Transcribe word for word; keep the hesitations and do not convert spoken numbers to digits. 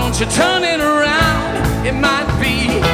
Won't you turn it around? It might be